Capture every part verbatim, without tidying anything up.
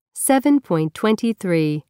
seven point twenty-three.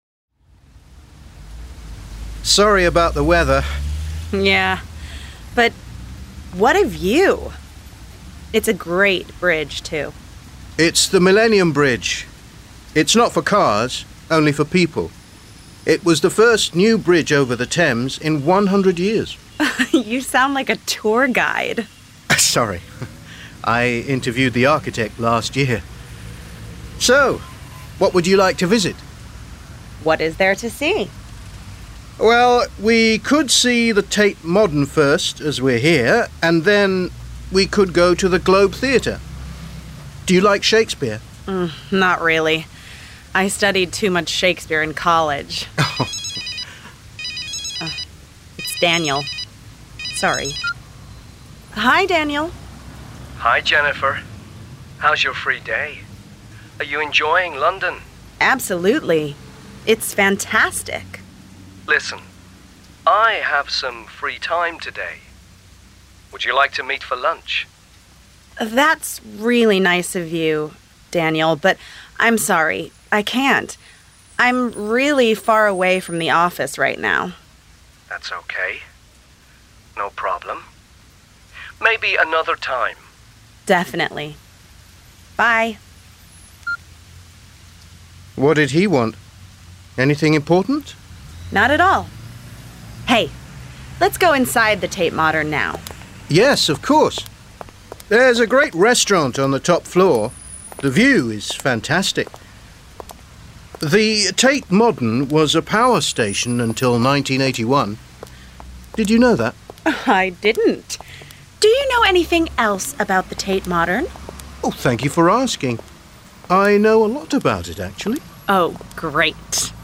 Sorry about the weather. Yeah, but what a view. It's a great bridge, too. It's the Millennium Bridge. It's not for cars, only for people. It was the first new bridge over the Thames in one hundred years. You sound like a tour guide. Sorry. I interviewed the architect last year. So, what would you like to visit? What is there to see? Well, we could see the Tate Modern first, as we're here, and then we could go to the Globe Theatre. Do you like Shakespeare? Mm, not really. I studied too much Shakespeare in college. Oh. uh, it's Daniel. Sorry. Hi, Daniel. Hi, Jennifer. How's your free day? Are you enjoying London? Absolutely. It's fantastic. Listen, I have some free time today. Would you like to meet for lunch? That's really nice of you, Daniel, but I'm sorry. I can't. I'm really far away from the office right now. That's okay. No problem. Maybe another time. Definitely. Bye. What did he want? Anything important? Not at all. Hey, let's go inside the Tate Modern now. Yes, of course. There's a great restaurant on the top floor. The view is fantastic. The Tate Modern was a power station until nineteen eighty-one. Did you know that? I didn't. Do you know anything else about the Tate Modern? Oh, thank you for asking. I know a lot about it, actually. Oh, great.